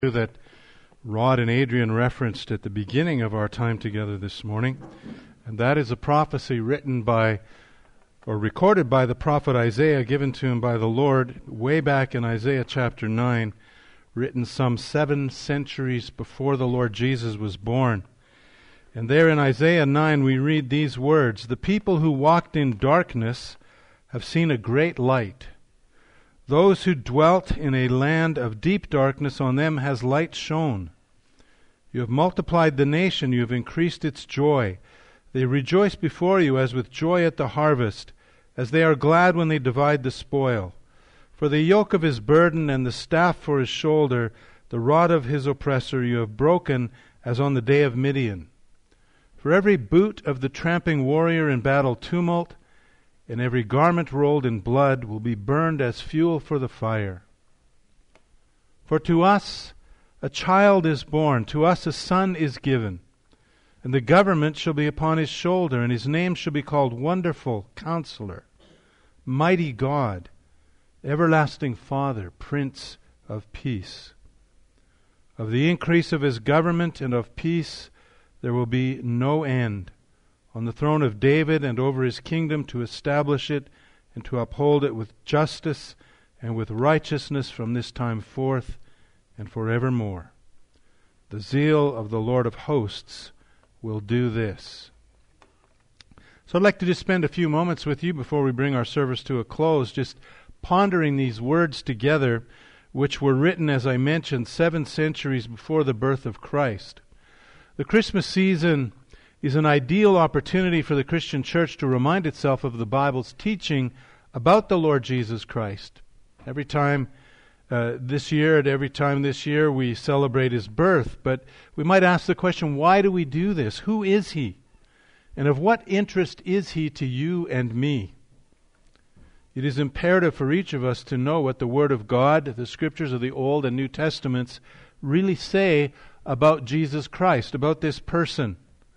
That Rod and Adrian referenced at the beginning of our time together this morning, and that is a prophecy written by or recorded by the prophet Isaiah, given to him by the Lord way back in Isaiah chapter 9, written some 7 centuries before the Lord Jesus was born. And there in Isaiah 9 we read these words: "The people who walked in darkness have seen a great light. Those who dwelt in a land of deep darkness, on them has light shone. You have multiplied the nation, you have increased its joy. They rejoice before you as with joy at the harvest, as they are glad when they divide the spoil. For the yoke of his burden and the staff for his shoulder, the rod of his oppressor you have broken as on the day of Midian. For every boot of the tramping warrior in battle tumult, and every garment rolled in blood will be burned as fuel for the fire. For to us a child is born, to us a son is given, and the government shall be upon his shoulder, and his name shall be called Wonderful Counselor, Mighty God, Everlasting Father, Prince of Peace. Of the increase of his government and of peace there will be no end, on the throne of David and over his kingdom, to establish it and to uphold it with justice and with righteousness from this time forth and forevermore. The zeal of the Lord of hosts will do this." So I'd like to just spend a few moments with you before we bring our service to a close, just pondering these words together, which were written, as I mentioned, 7 centuries before the birth of Christ. The Christmas season is an ideal opportunity for the Christian church to remind itself of the Bible's teaching about the Lord Jesus Christ. Every time this year we celebrate his birth, but we might ask the question, why do we do this? Who is he? And of what interest is he to you and me? It is imperative for each of us to know what the Word of God, the Scriptures of the Old and New Testaments, really say about Jesus Christ, about this person.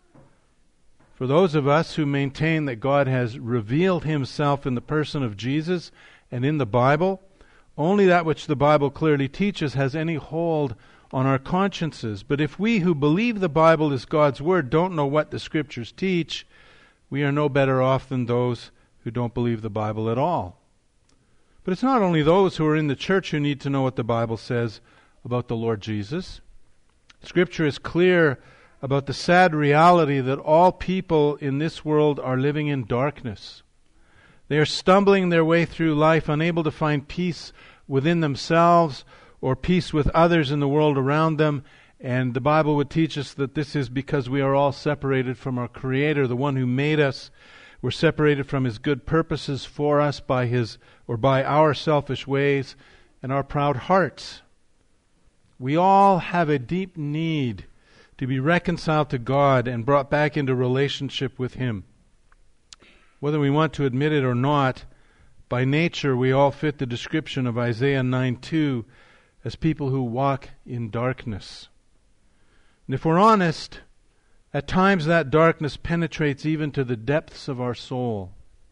For those of us who maintain that God has revealed himself in the person of Jesus and in the Bible, only that which the Bible clearly teaches has any hold on our consciences. But if we who believe the Bible is God's Word don't know what the Scriptures teach, we are no better off than those who don't believe the Bible at all. But it's not only those who are in the church who need to know what the Bible says about the Lord Jesus. Scripture is clear about the sad reality that all people in this world are living in darkness. They are stumbling their way through life, unable to find peace within themselves or peace with others in the world around them. And the Bible would teach us that this is because we are all separated from our Creator, the one who made us. We're separated from his good purposes for us by our selfish ways and our proud hearts. We all have a deep need to be reconciled to God and brought back into relationship with him. Whether we want to admit it or not, by nature we all fit the description of Isaiah 9:2 as people who walk in darkness. And if we're honest, at times that darkness penetrates even to the depths of our soul.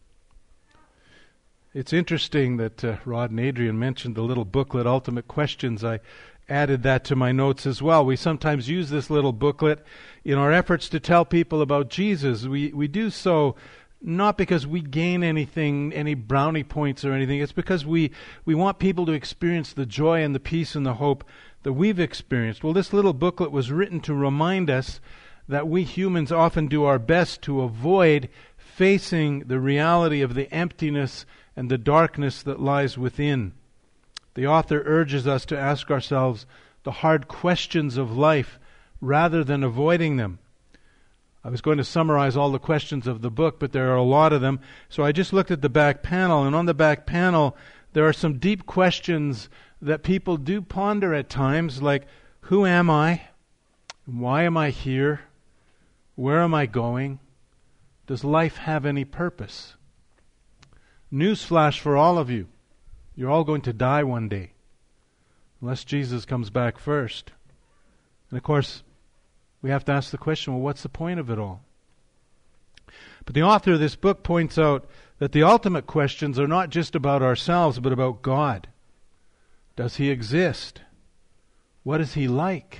It's interesting that Rod and Adrian mentioned the little booklet, Ultimate Questions. I added that to my notes as well. We sometimes use this little booklet in our efforts to tell people about Jesus. We do so not because we gain anything, any brownie points or anything. It's because we want people to experience the joy and the peace and the hope that we've experienced. Well, this little booklet was written to remind us that we humans often do our best to avoid facing the reality of the emptiness and the darkness that lies within. The author urges us to ask ourselves the hard questions of life rather than avoiding them. I was going to summarize all the questions of the book, but there are a lot of them. So I just looked at the back panel, and on the back panel there are some deep questions that people do ponder at times, like, who am I? Why am I here? Where am I going? Does life have any purpose? Newsflash for all of you. You're all going to die one day, unless Jesus comes back first. And of course, we have to ask the question, well, what's the point of it all? But the author of this book points out that the ultimate questions are not just about ourselves, but about God. Does he exist? What is He like?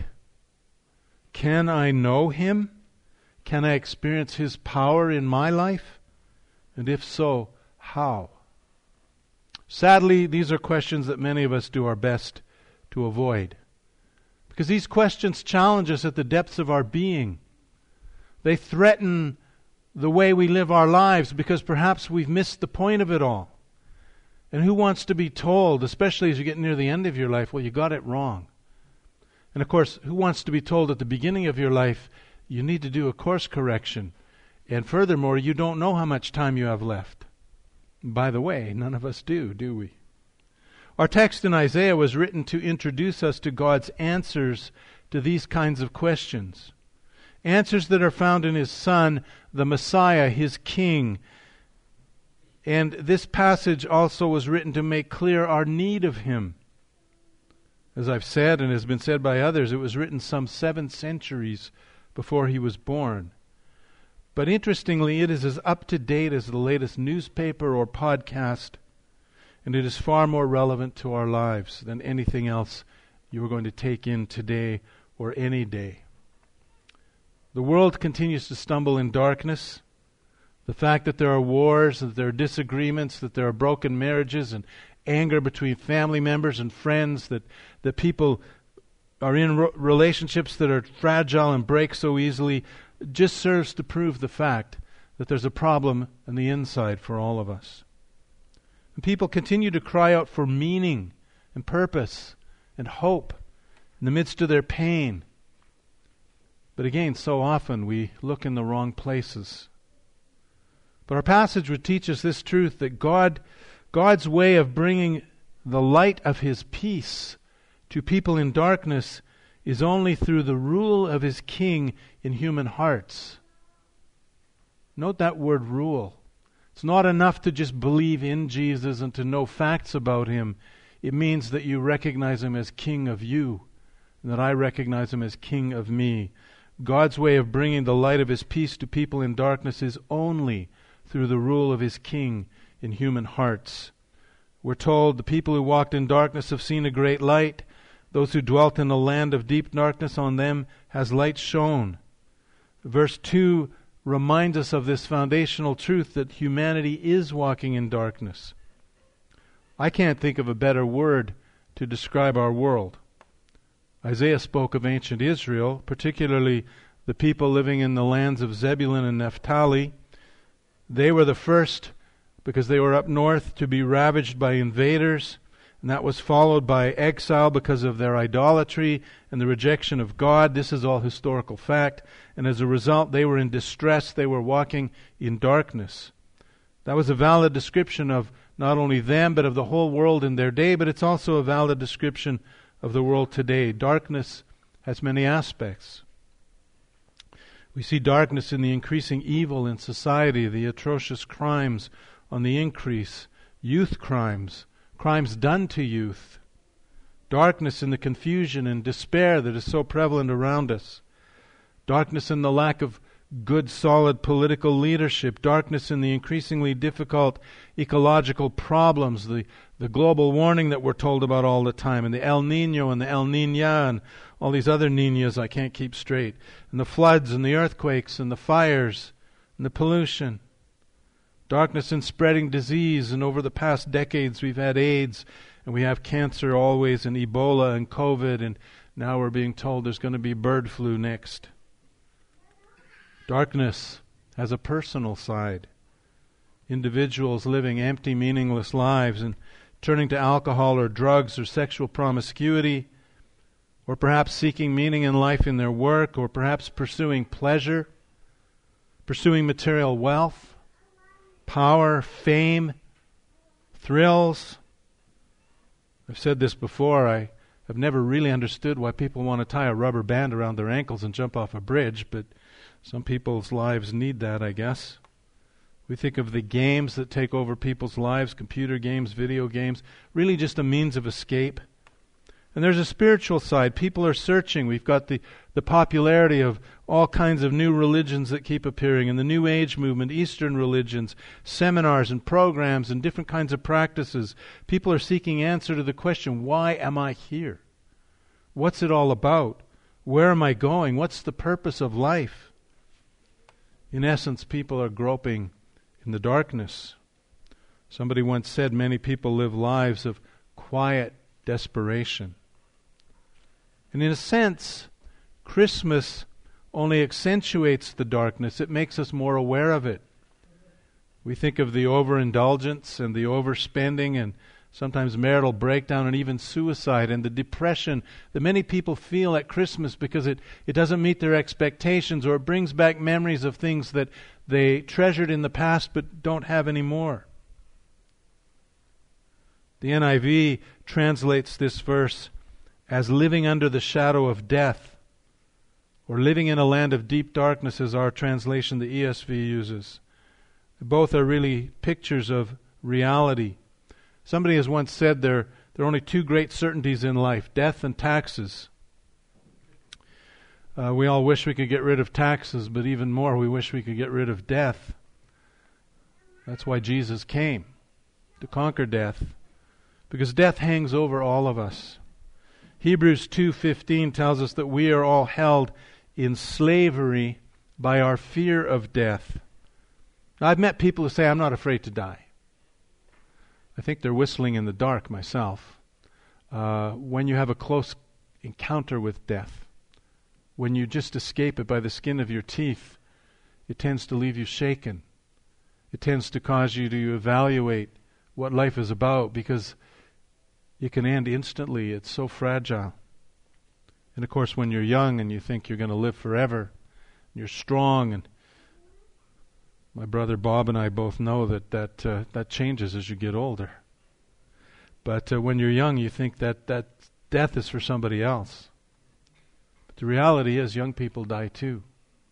Can I know Him? Can I experience His power in my life? And if so, how? Sadly, these are questions that many of us do our best to avoid. Because these questions challenge us at the depths of our being. They threaten the way we live our lives because perhaps we've missed the point of it all. And who wants to be told, especially as you get near the end of your life, well, you got it wrong? And of course, who wants to be told at the beginning of your life, you need to do a course correction? And furthermore, you don't know how much time you have left. By the way, none of us do we? Our text in Isaiah was written to introduce us to God's answers to these kinds of questions. Answers that are found in His Son, the Messiah, His King. And this passage also was written to make clear our need of Him. As I've said and has been said by others, it was written some 7 centuries before He was born. But interestingly, it is as up to date as the latest newspaper or podcast, and it is far more relevant to our lives than anything else you are going to take in today or any day. The world continues to stumble in darkness. The fact that there are wars, that there are disagreements, that there are broken marriages and anger between family members and friends, that people are in relationships that are fragile and break so easily, just serves to prove the fact that there's a problem on the inside for all of us. And people continue to cry out for meaning and purpose and hope in the midst of their pain. But again, so often we look in the wrong places. But our passage would teach us this truth, that God's way of bringing the light of His peace to people in darkness is only through the rule of His King in human hearts. Note that word rule. It's not enough to just believe in Jesus and to know facts about Him. It means that you recognize Him as King of you, and that I recognize Him as King of me. God's way of bringing the light of His peace to people in darkness is only through the rule of His King in human hearts. We're told the people who walked in darkness have seen a great light. Those who dwelt in a land of deep darkness, on them has light shone. Verse 2 reminds us of this foundational truth that humanity is walking in darkness. I can't think of a better word to describe our world. Isaiah spoke of ancient Israel, particularly the people living in the lands of Zebulun and Naphtali. They were the first, because they were up north, to be ravaged by invaders, and that was followed by exile because of their idolatry and the rejection of God. This is all historical fact. And as a result, they were in distress. They were walking in darkness. That was a valid description of not only them, but of the whole world in their day, but it's also a valid description of the world today. Darkness has many aspects. We see darkness in the increasing evil in society, the atrocious crimes on the increase, youth crimes done to youth, darkness in the confusion and despair that is so prevalent around us, darkness in the lack of good, solid political leadership, darkness in the increasingly difficult ecological problems, the global warming that we're told about all the time, and the El Nino and the El Niña and all these other Niñas I can't keep straight, and the floods and the earthquakes and the fires and the pollution. Darkness in spreading disease, and over the past decades we've had AIDS, and we have cancer always, and Ebola and COVID, and now we're being told there's going to be bird flu next. Darkness has a personal side. Individuals living empty, meaningless lives and turning to alcohol or drugs or sexual promiscuity, or perhaps seeking meaning in life in their work, or perhaps pursuing pleasure, pursuing material wealth, power, fame, thrills. I've said this before, I have never really understood why people want to tie a rubber band around their ankles and jump off a bridge, but some people's lives need that, I guess. We think of the games that take over people's lives, computer games, video games, really just a means of escape. And there's a spiritual side. People are searching. We've got the popularity of all kinds of new religions that keep appearing, and the New Age movement, Eastern religions, seminars and programs and different kinds of practices. People are seeking answer to the question, why am I here? What's it all about? Where am I going? What's the purpose of life? In essence, people are groping in the darkness. Somebody once said many people live lives of quiet desperation. And in a sense, Christmas only accentuates the darkness. It makes us more aware of it. We think of the overindulgence and the overspending and sometimes marital breakdown and even suicide and the depression that many people feel at Christmas because it doesn't meet their expectations, or it brings back memories of things that they treasured in the past but don't have anymore. The NIV translates this verse as living under the shadow of death, or living in a land of deep darkness is our translation the ESV uses. Both are really pictures of reality. Somebody has once said there are only two great certainties in life, death and taxes. We all wish we could get rid of taxes, but even more, we wish we could get rid of death. That's why Jesus came, to conquer death, because death hangs over all of us. Hebrews 2:15 tells us that we are all held in slavery by our fear of death. Now, I've met people who say, I'm not afraid to die. I think they're whistling in the dark myself. When you have a close encounter with death, when you just escape it by the skin of your teeth, it tends to leave you shaken. It tends to cause you to evaluate what life is about, because it can end instantly. It's so fragile. And of course, when you're young and you think you're going to live forever, you're strong, and my brother Bob and I both know that changes as you get older. But when you're young, you think that death is for somebody else. But the reality is, young people die too.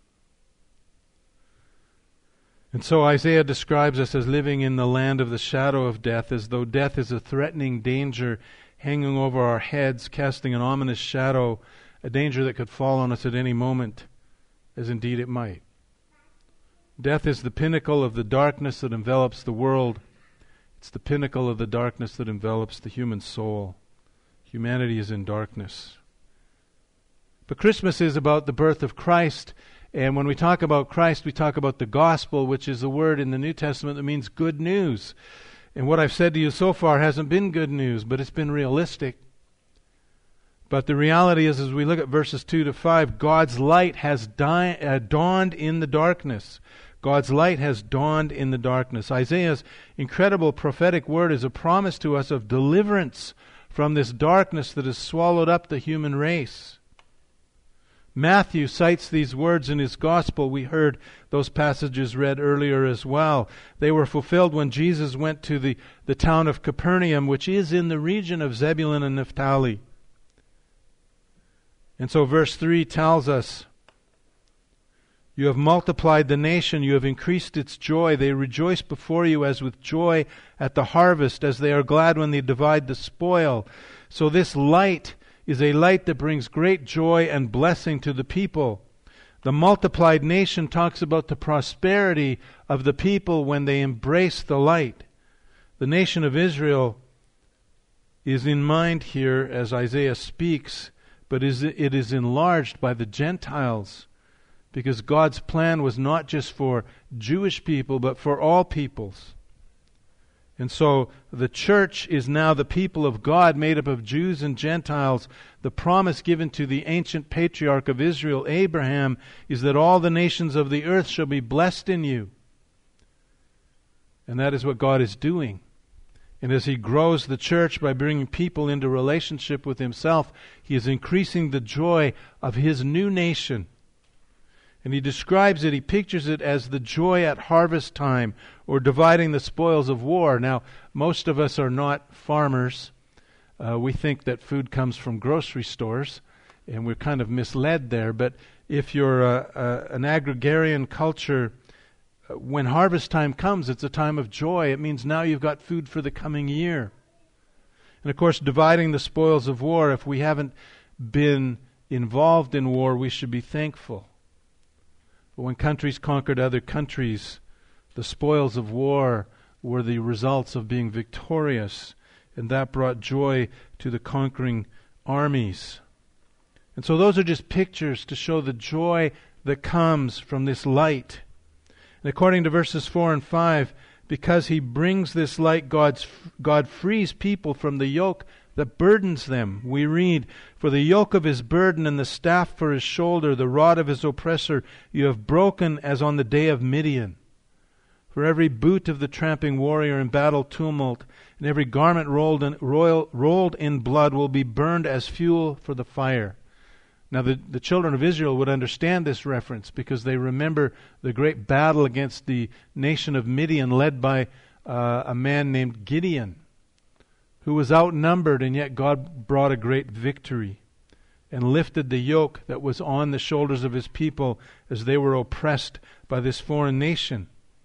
And so Isaiah describes us as living in the land of the shadow of death, as though death is a threatening danger hanging over our heads, casting an ominous shadow, a danger that could fall on us at any moment, as indeed it might. Death is the pinnacle of the darkness that envelops the world. It's the pinnacle of the darkness that envelops the human soul. Humanity is in darkness. But Christmas is about the birth of Christ. And when we talk about Christ, we talk about the gospel, which is a word in the New Testament that means good news. And what I've said to you so far hasn't been good news, but it's been realistic. But the reality is, as we look at verses 2 to 5, God's light has dawned in the darkness. God's light has dawned in the darkness. Isaiah's incredible prophetic word is a promise to us of deliverance from this darkness that has swallowed up the human race. Matthew cites these words in his gospel. We heard those passages read earlier as well. They were fulfilled when Jesus went to the town of Capernaum, which is in the region of Zebulun and Naphtali. And so verse 3 tells us, you have multiplied the nation, you have increased its joy. They rejoice before you as with joy at the harvest, as they are glad when they divide the spoil. So this light is a light that brings great joy and blessing to the people. The multiplied nation talks about the prosperity of the people when they embrace the light. The nation of Israel is in mind here as Isaiah speaks, but it is enlarged by the Gentiles, because God's plan was not just for Jewish people, but for all peoples. And so the church is now the people of God, made up of Jews and Gentiles. The promise given to the ancient patriarch of Israel, Abraham, is that all the nations of the earth shall be blessed in you. And that is what God is doing. And as He grows the church by bringing people into relationship with Himself, He is increasing the joy of His new nation. And He describes it, He pictures it as the joy at harvest time, or dividing the spoils of war. Now, most of us are not farmers. We think that food comes from grocery stores, and we're kind of misled there. But if you're an agrarian culture, when harvest time comes, it's a time of joy. It means now you've got food for the coming year. And of course, dividing the spoils of war, if we haven't been involved in war, we should be thankful. But when countries conquered other countries, the spoils of war were the results of being victorious, and that brought joy to the conquering armies. And so those are just pictures to show the joy that comes from this light. And according to verses 4 and 5, because he brings this light, God frees people from the yoke that burdens them. We read, "For the yoke of his burden and the staff for his shoulder, the rod of his oppressor, you have broken as on the day of Midian. For every boot of the tramping warrior in battle tumult, and every garment rolled in blood will be burned as fuel for the fire." Now the children of Israel would understand this reference because they remember the great battle against the nation of Midian led by a man named Gideon, who was outnumbered, and yet God brought a great victory and lifted the yoke that was on the shoulders of his people as they were oppressed by this foreign nation.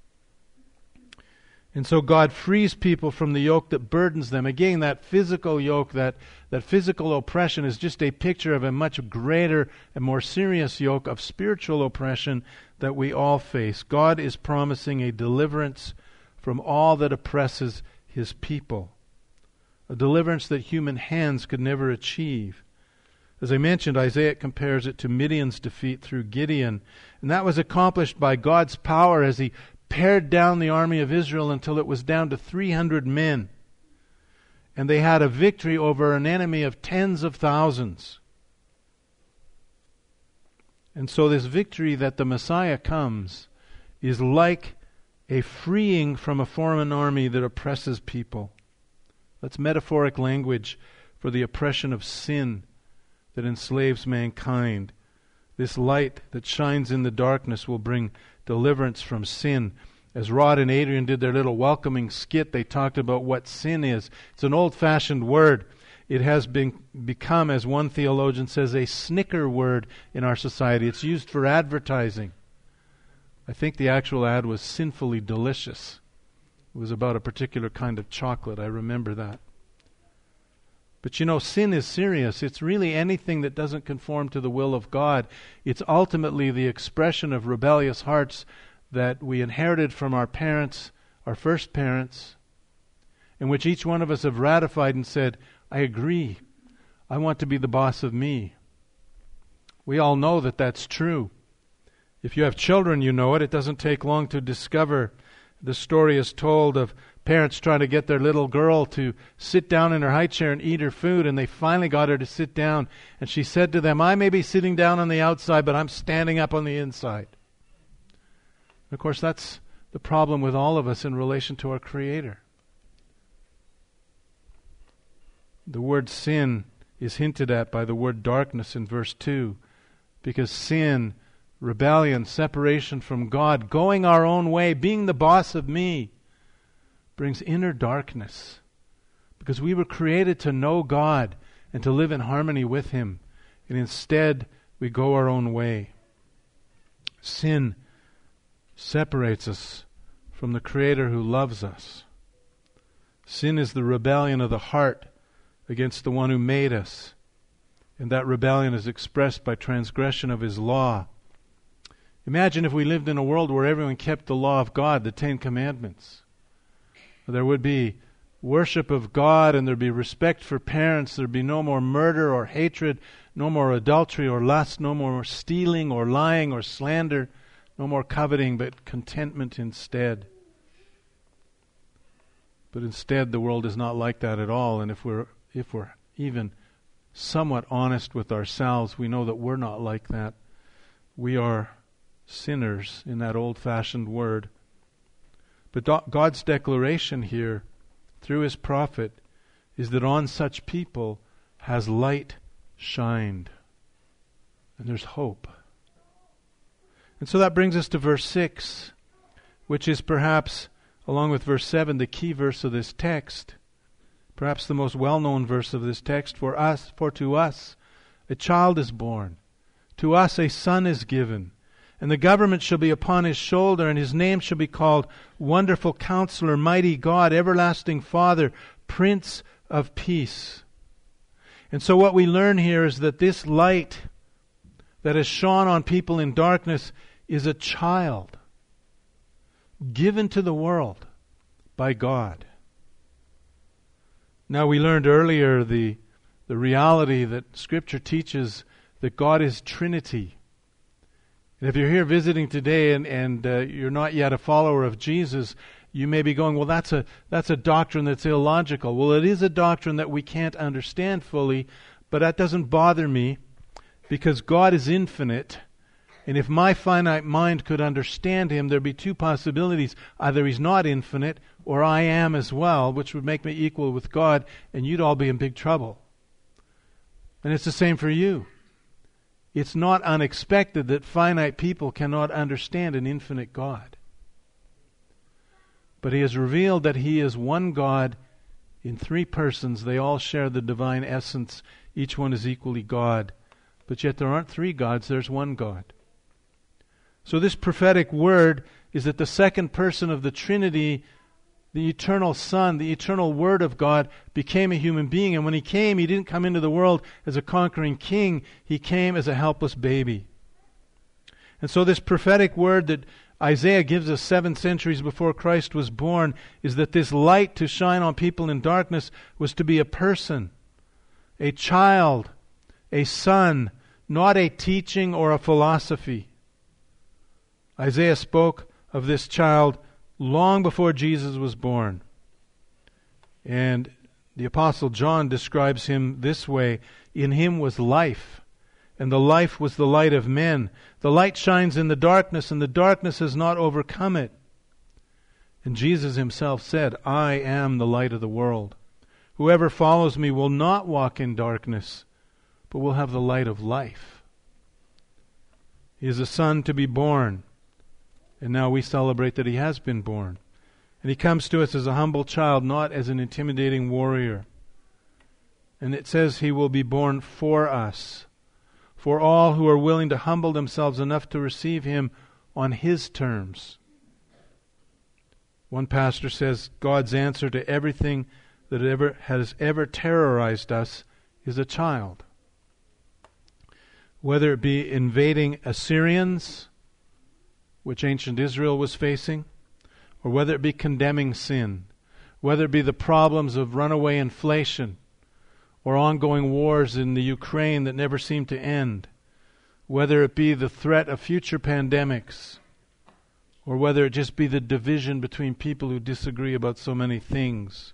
And so God frees people from the yoke that burdens them. Again, that physical yoke, that physical oppression is just a picture of a much greater and more serious yoke of spiritual oppression that we all face. God is promising a deliverance from all that oppresses his people. A deliverance that human hands could never achieve. As I mentioned, Isaiah compares it to Midian's defeat through Gideon. And that was accomplished by God's power as he pared down the army of Israel until it was down to 300 men. And they had a victory over an enemy of tens of thousands. And so this victory that the Messiah comes is like a freeing from a foreign army that oppresses people. That's metaphoric language for the oppression of sin that enslaves mankind. This light that shines in the darkness will bring deliverance from sin. As Rod and Adrian did their little welcoming skit, they talked about what sin is. It's an old-fashioned word. It has become, as one theologian says, a snicker word in our society. It's used for advertising. I think the actual ad was sinfully delicious. It was about a particular kind of chocolate. I remember that. But you know, sin is serious. It's really anything that doesn't conform to the will of God. It's ultimately the expression of rebellious hearts that we inherited from our parents, our first parents, in which each one of us have ratified and said, I agree. I want to be the boss of me. We all know that that's true. If you have children, you know it. It doesn't take long to discover. The story is told of parents trying to get their little girl to sit down in her high chair and eat her food, and they finally got her to sit down. And she said to them, I may be sitting down on the outside, but I'm standing up on the inside. And of course, that's the problem with all of us in relation to our Creator. The word sin is hinted at by the word darkness in verse 2, because sin, rebellion, separation from God, going our own way, being the boss of me, brings inner darkness. Because we were created to know God and to live in harmony with Him. And instead, we go our own way. Sin separates us from the Creator who loves us. Sin is the rebellion of the heart against the one who made us. And that rebellion is expressed by transgression of His law. Imagine if we lived in a world where everyone kept the law of God, the Ten Commandments. There would be worship of God, and there'd be respect for parents. There'd be no more murder or hatred, no more adultery or lust, no more stealing or lying or slander, no more coveting, but contentment instead. But instead, the world is not like that at all. And if we're even somewhat honest with ourselves, we know that we're not like that. We are sinners in that old-fashioned word. But God's declaration here, through His prophet, is that on such people has light shined. And there's hope. And so that brings us to verse 6, which is perhaps, along with verse 7, the key verse of this text. Perhaps the most well-known verse of this text. For to us a child is born, to us a son is given, and the government shall be upon His shoulder, and His name shall be called Wonderful Counselor, Mighty God, Everlasting Father, Prince of Peace. And so what we learn here is that this light that has shone on people in darkness is a child given to the world by God. Now we learned earlier the reality that Scripture teaches that God is Trinity. And if you're here visiting today and you're not yet a follower of Jesus, you may be going, well, that's a doctrine that's illogical. Well, it is a doctrine that we can't understand fully, but that doesn't bother me because God is infinite. And if my finite mind could understand Him, there'd be two possibilities. Either He's not infinite, or I am as well, which would make me equal with God, and you'd all be in big trouble. And it's the same for you. It's not unexpected that finite people cannot understand an infinite God. But He has revealed that He is one God in three persons. They all share the divine essence. Each one is equally God. But yet there aren't three gods, there's one God. So this prophetic word is that the second person of the Trinity, the eternal Son, the eternal Word of God, became a human being. And when He came, He didn't come into the world as a conquering king. He came as a helpless baby. And so this prophetic word that Isaiah gives us 7 centuries before Christ was born is that this light to shine on people in darkness was to be a person, a child, a son, not a teaching or a philosophy. Isaiah spoke of this child long before Jesus was born. And the Apostle John describes Him this way: in Him was life, and the life was the light of men. The light shines in the darkness, and the darkness has not overcome it. And Jesus Himself said, I am the light of the world. Whoever follows me will not walk in darkness, but will have the light of life. He is a son to be born. And now we celebrate that He has been born. And He comes to us as a humble child, not as an intimidating warrior. And it says He will be born for us, for all who are willing to humble themselves enough to receive Him on His terms. One pastor says God's answer to everything that has ever terrorized us is a child. Whether it be invading Assyrians, which ancient Israel was facing, or whether it be condemning sin, whether it be the problems of runaway inflation, or ongoing wars in the Ukraine that never seem to end, whether it be the threat of future pandemics, or whether it just be the division between people who disagree about so many things,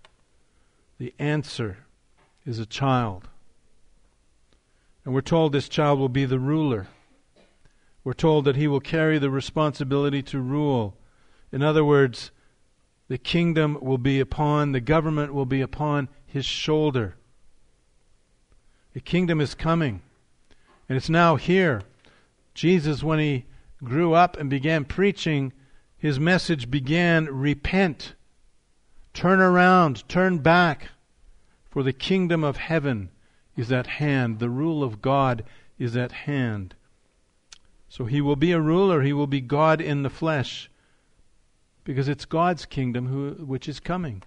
the answer is a child. And we're told this child will be the ruler. We're told that He will carry the responsibility to rule. In other words, the kingdom will be upon, the government will be upon His shoulder. The kingdom is coming, and it's now here. Jesus, when He grew up and began preaching, His message began, repent, turn around, turn back, for the kingdom of heaven is at hand. The rule of God is at hand. So He will be a ruler, He will be God in the flesh, because it's God's kingdom which is coming.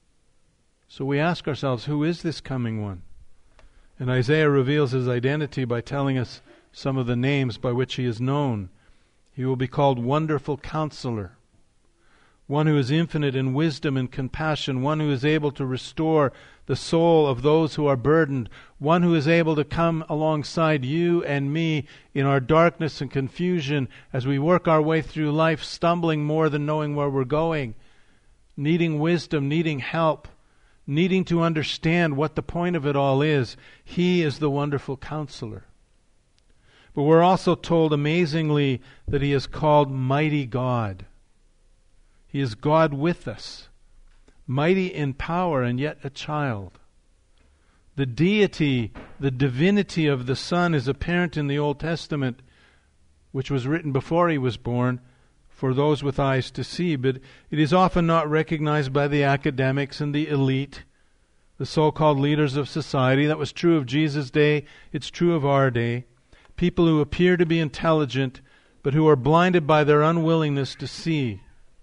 So we ask ourselves, who is this coming one? And Isaiah reveals His identity by telling us some of the names by which He is known. He will be called Wonderful Counselor, one who is infinite in wisdom and compassion, one who is able to restore the soul of those who are burdened, one who is able to come alongside you and me in our darkness and confusion as we work our way through life, stumbling more than knowing where we're going, needing wisdom, needing help, needing to understand what the point of it all is. He is the Wonderful Counselor. But we're also told amazingly that He is called Mighty God. He is God with us, mighty in power and yet a child. The deity, the divinity of the Son is apparent in the Old Testament, which was written before He was born, for those with eyes to see, but it is often not recognized by the academics and the elite, the so-called leaders of society. That was true of Jesus' day, it's true of our day. People who appear to be intelligent, but who are blinded by their unwillingness to see.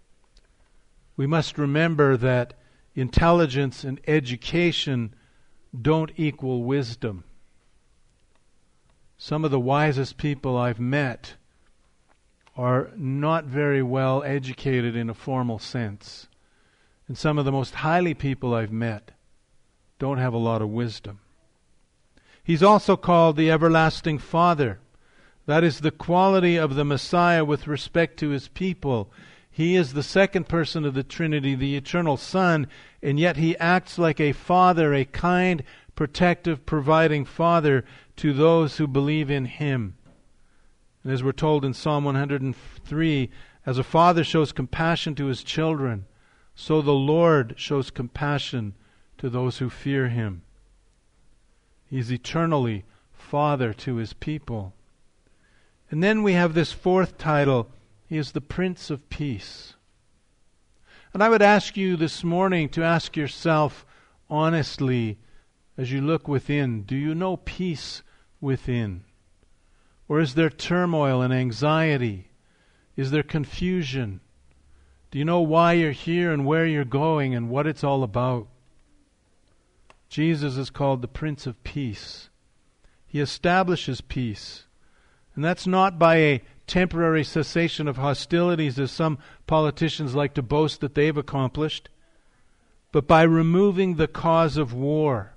We must remember that intelligence and education don't equal wisdom. Some of the wisest people I've met are not very well educated in a formal sense. And some of the most highly people I've met don't have a lot of wisdom. He's also called the Everlasting Father. That is the quality of the Messiah with respect to his people. He is the second person of the Trinity, the eternal Son, and yet he acts like a father, a kind, protective, providing father to those who believe in him. And as we're told in Psalm 103, as a father shows compassion to his children, so the Lord shows compassion to those who fear him. He's eternally Father to his people. And then we have this fourth title. He is the Prince of Peace. And I would ask you this morning to ask yourself honestly, as you look within, do you know peace within? Or is there turmoil and anxiety? Is there confusion? Do you know why you're here and where you're going and what it's all about? Jesus is called the Prince of Peace. He establishes peace. And that's not by a temporary cessation of hostilities, as some politicians like to boast that they've accomplished, but by removing the cause of war,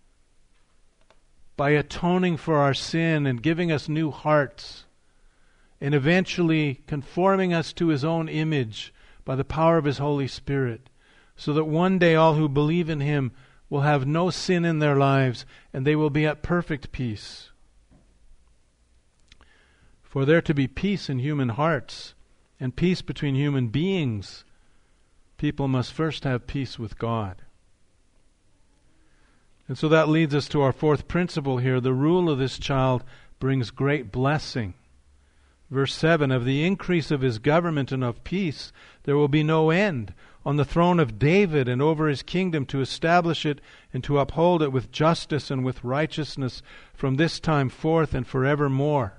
by atoning for our sin and giving us new hearts, and eventually conforming us to his own image by the power of his Holy Spirit, so that one day all who believe in him will have no sin in their lives, and they will be at perfect peace. For there to be peace in human hearts and peace between human beings, people must first have peace with God. And so that leads us to our fourth principle here. The rule of this child brings great blessing. Verse 7, of the increase of his government and of peace there will be no end on the throne of David and over his kingdom, to establish it and to uphold it with justice and with righteousness from this time forth and forevermore.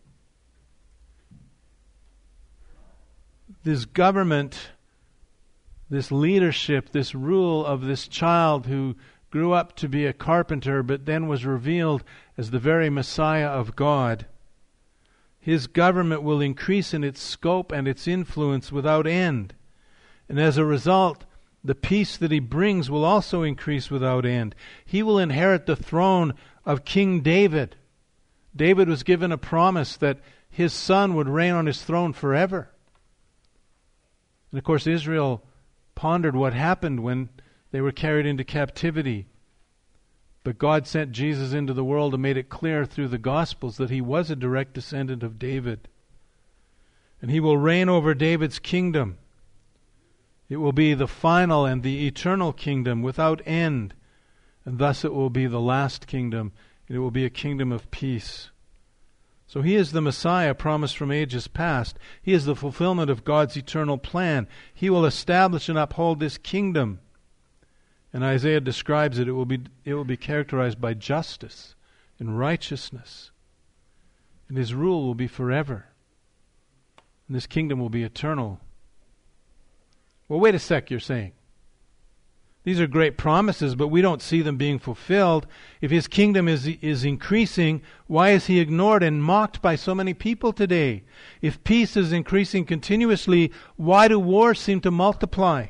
This government, this leadership, this rule of this child who grew up to be a carpenter but then was revealed as the very Messiah of God, his government will increase in its scope and its influence without end. And as a result, the peace that he brings will also increase without end. He will inherit the throne of King David. David was given a promise that his son would reign on his throne forever. And of course, Israel pondered what happened when they were carried into captivity. But God sent Jesus into the world and made it clear through the Gospels that he was a direct descendant of David. And he will reign over David's kingdom. It will be the final and the eternal kingdom without end. And thus it will be the last kingdom. And it will be a kingdom of peace. So he is the Messiah promised from ages past. He is the fulfillment of God's eternal plan. He will establish and uphold this kingdom. And Isaiah describes it. It will be characterized by justice and righteousness. And his rule will be forever. And this kingdom will be eternal. Well, wait a sec, you're saying. These are great promises, but we don't see them being fulfilled. If his kingdom is increasing, why is he ignored and mocked by so many people today? If peace is increasing continuously, why do wars seem to multiply?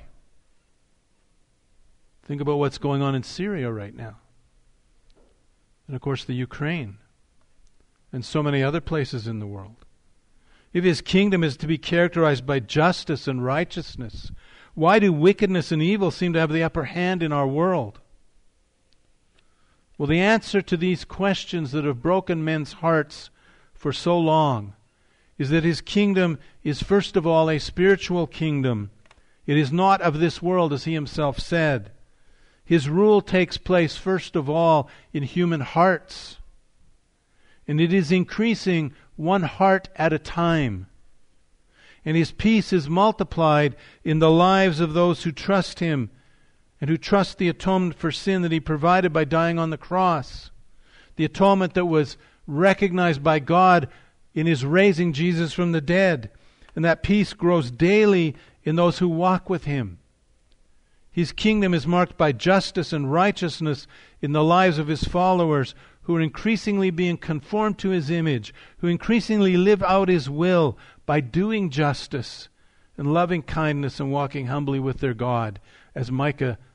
Think about what's going on in Syria right now. And of course the Ukraine. And so many other places in the world. If his kingdom is to be characterized by justice and righteousness, why do wickedness and evil seem to have the upper hand in our world? Well, the answer to these questions that have broken men's hearts for so long is that his kingdom is first of all a spiritual kingdom. It is not of this world, as he himself said. His rule takes place first of all in human hearts. And it is increasing one heart at a time. And his peace is multiplied in the lives of those who trust him and who trust the atonement for sin that he provided by dying on the cross. The atonement that was recognized by God in his raising Jesus from the dead. And that peace grows daily in those who walk with him. His kingdom is marked by justice and righteousness in the lives of his followers, who are increasingly being conformed to his image, who increasingly live out his will by doing justice and loving kindness and walking humbly with their God, as Micah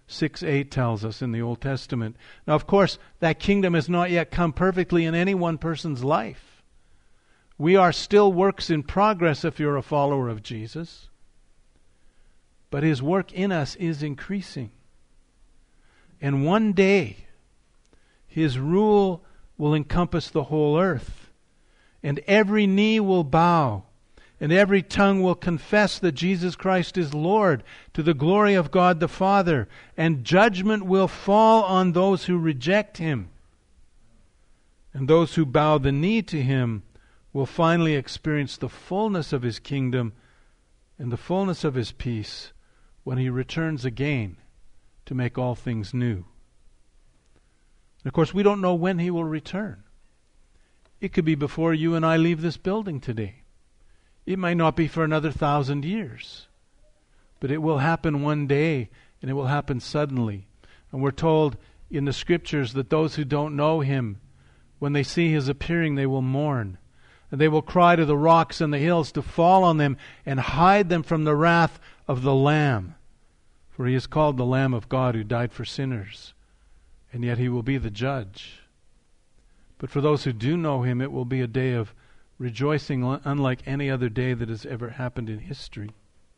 6:8 tells us in the Old Testament. Now, of course, that kingdom has not yet come perfectly in any one person's life. We are still works in progress if you're a follower of Jesus. But His work in us is increasing. And one day, His rule will encompass the whole earth. And every knee will bow. And every tongue will confess that Jesus Christ is Lord, to the glory of God the Father. And judgment will fall on those who reject Him. And those who bow the knee to Him will finally experience the fullness of His kingdom and the fullness of His peace when He returns again to make all things new. And of course, we don't know when He will return. It could be before you and I leave this building today. It might not be for another 1,000 years. But it will happen one day, and it will happen suddenly. And we're told in the Scriptures that those who don't know Him, when they see His appearing, they will mourn. And they will cry to the rocks and the hills to fall on them and hide them from the wrath of the Lamb. For He is called the Lamb of God who died for sinners. And yet He will be the judge. But for those who do know Him, it will be a day of rejoicing unlike any other day that has ever happened in history.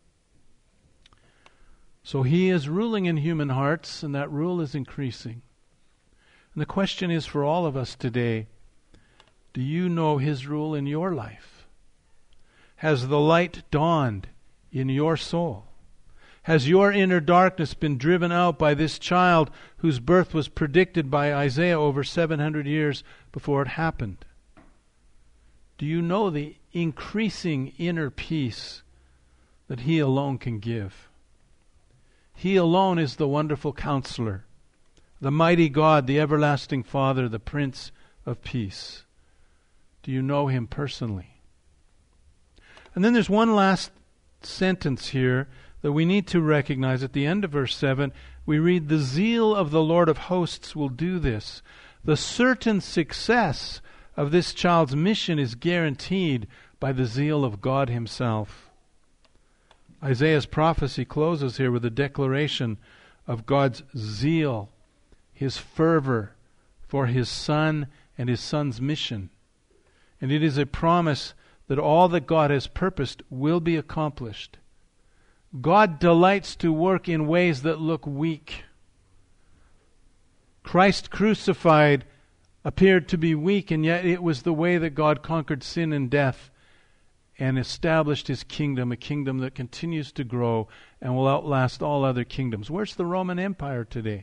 So He is ruling in human hearts, and that rule is increasing. And the question is for all of us today, do you know His rule in your life? Has the light dawned in your soul? Has your inner darkness been driven out by this child whose birth was predicted by Isaiah over 700 years before it happened? Do you know the increasing inner peace that He alone can give? He alone is the wonderful Counselor, the mighty God, the everlasting Father, the Prince of Peace. Do you know Him personally? And then there's one last sentence here that we need to recognize. At the end of verse 7, we read, "The zeal of the Lord of hosts will do this." The certain success of this child's mission is guaranteed by the zeal of God Himself. Isaiah's prophecy closes here with a declaration of God's zeal, His fervor for His Son and His Son's mission. And it is a promise that all that God has purposed will be accomplished. God delights to work in ways that look weak. Christ crucified appeared to be weak, and yet it was the way that God conquered sin and death and established His kingdom, a kingdom that continues to grow and will outlast all other kingdoms. Where's the Roman Empire today?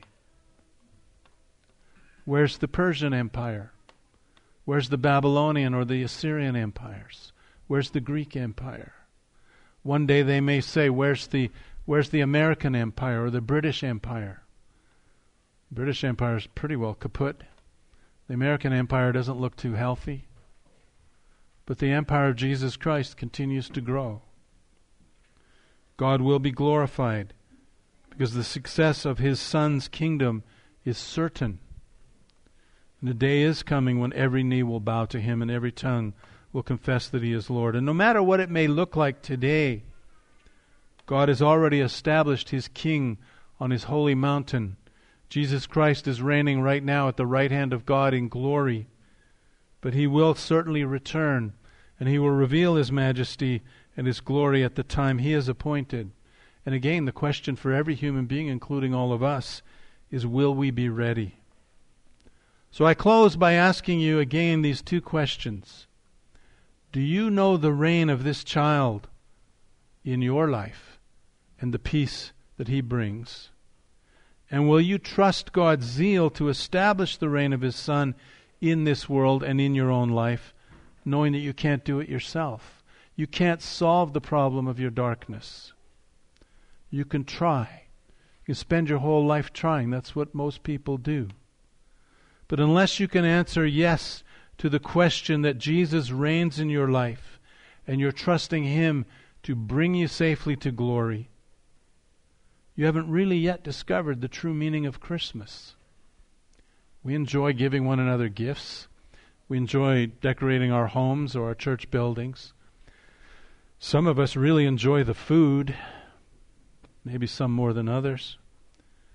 Where's the Persian Empire? Where's the Babylonian or the Assyrian empires? Where's the Greek Empire? One day they may say, where's the American Empire or the British Empire? The British Empire is pretty well kaput. The American Empire doesn't look too healthy. But the empire of Jesus Christ continues to grow. God will be glorified because the success of His Son's kingdom is certain. And the day is coming when every knee will bow to Him and every tongue will confess that He is Lord. And no matter what it may look like today, God has already established His King on His holy mountain. Jesus Christ is reigning right now at the right hand of God in glory. But He will certainly return, and He will reveal His majesty and His glory at the time He is appointed. And again, the question for every human being, including all of us, is will we be ready? So I close by asking you again these two questions. Do you know the reign of this child in your life and the peace that He brings? And will you trust God's zeal to establish the reign of His Son in this world and in your own life, knowing that you can't do it yourself? You can't solve the problem of your darkness. You can try. You can spend your whole life trying. That's what most people do. But unless you can answer yes to the question that Jesus reigns in your life and you're trusting Him to bring you safely to glory, you haven't really yet discovered the true meaning of Christmas. We enjoy giving one another gifts. We enjoy decorating our homes or our church buildings. Some of us really enjoy the food, maybe some more than others.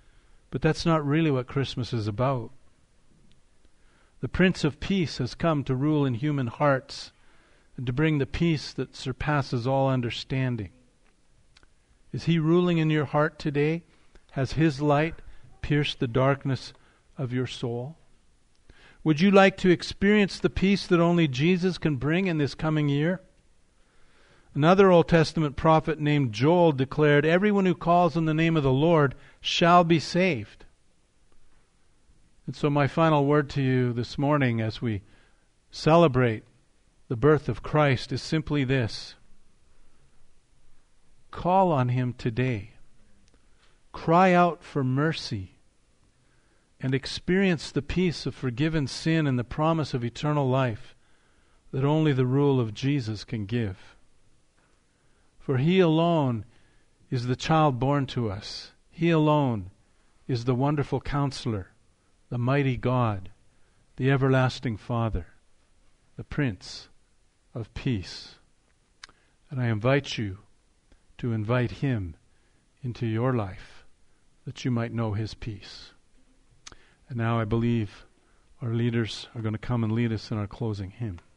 But that's not really what Christmas is about. The Prince of Peace has come to rule in human hearts and to bring the peace that surpasses all understanding. Is He ruling in your heart today? Has His light pierced the darkness of your soul? Would you like to experience the peace that only Jesus can bring in this coming year? Another Old Testament prophet named Joel declared, "Everyone who calls on the name of the Lord shall be saved." And so my final word to you this morning as we celebrate the birth of Christ is simply this: call on Him today. Cry out for mercy and experience the peace of forgiven sin and the promise of eternal life that only the rule of Jesus can give. For He alone is the child born to us. He alone is the wonderful Counselor, the mighty God, the everlasting Father, the Prince of Peace. And I invite you to invite Him into your life that you might know His peace. And now I believe our leaders are going to come and lead us in our closing hymn.